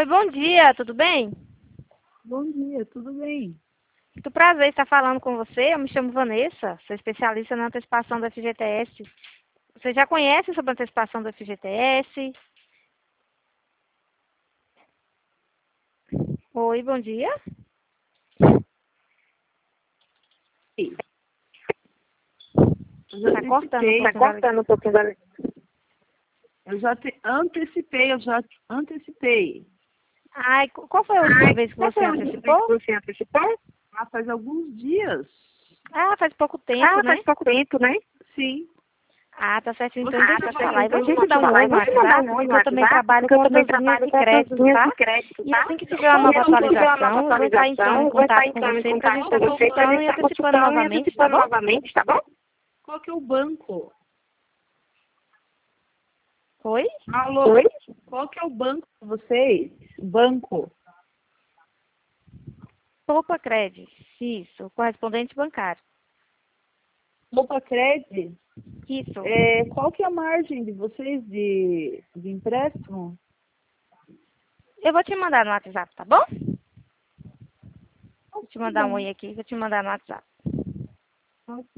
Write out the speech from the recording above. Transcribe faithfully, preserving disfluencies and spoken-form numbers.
Oi, bom dia, tudo bem? Bom dia, tudo bem? Muito prazer estar falando com você. Eu me chamo Vanessa, sou especialista na antecipação do F G T S. Você já conhece sobre a antecipação do F G T S? Oi, bom dia. Sim. Eu já Está cortando um antecipei, pouquinho. Tá cortando um pouquinho da... eu já te, antecipei, eu já antecipei. Ai, qu- qual foi a última Ai, vez que qual você foi a última vez antecipou? que você antecipou? Ah, faz alguns dias. Ah, faz pouco tempo, Ah, né? faz pouco tempo, né? Sim. Ah, tá certo. Então Você deixa eu te trabalha falar. em Eu vou Deixa te eu mandar te um falar, oi eu no vou te mandar WhatsApp, um oi porque no eu também WhatsApp, trabalho porque eu com também outras linhas trabalho de com outras crédito, linhas tá? de crédito, E tá? assim que tiver uma E nova assim que tiver uma nova atualização, eu vou estar entrando em atualização, eu vou estar contato com entrando em você para a gente contato com estar você para a consultando gente e estar antecipando consultando e novamente, tá antecipando bom? novamente, tá bom? Qual que é o banco? Oi? Alô? Oi? Qual que é o banco de vocês? Banco. Poupa Credit, isso, correspondente bancário. Opa, Cred? Isso. É, qual que é a margem de vocês de, de empréstimo? Eu vou te mandar no WhatsApp, tá bom? Vou te Tá mandar um bom. oi aqui, vou te mandar no WhatsApp.